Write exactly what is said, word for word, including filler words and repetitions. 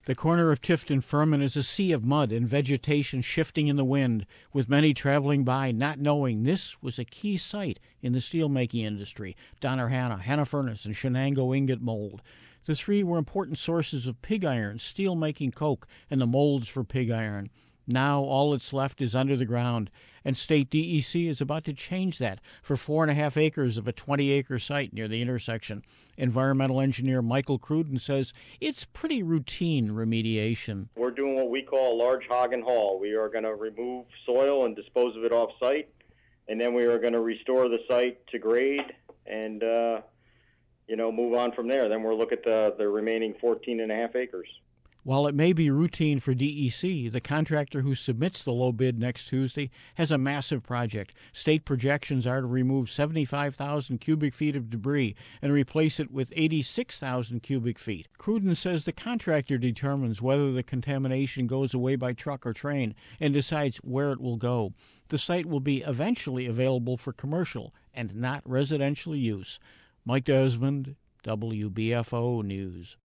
The corner of Tifton Furman is a sea of mud and vegetation shifting in the wind, with many traveling by not knowing this was a key site in the steelmaking industry. Donner-Hanna, Hanna Furnace, and Shenango Ingot Mold. The three were important sources of pig iron, steel-making coke, and the molds for pig iron. Now all that's left is under the ground, and State D E C is about to change that for four and a half acres of a twenty-acre site near the intersection. Environmental engineer Michael Cruden says it's pretty routine remediation. We're doing what we call a large hog and haul. We are going to remove soil and dispose of it off-site, and then we are going to restore the site to grade and, uh, you know, move on from there. Then we'll look at the, the remaining fourteen and a half acres. While it may be routine for D E C, the contractor who submits the low bid next Tuesday has a massive project. State projections are to remove seventy-five thousand cubic feet of debris and replace it with eighty-six thousand cubic feet. Cruden says the contractor determines whether the contamination goes away by truck or train and decides where it will go. The site will be eventually available for commercial and not residential use. Mike Desmond, W B F O News.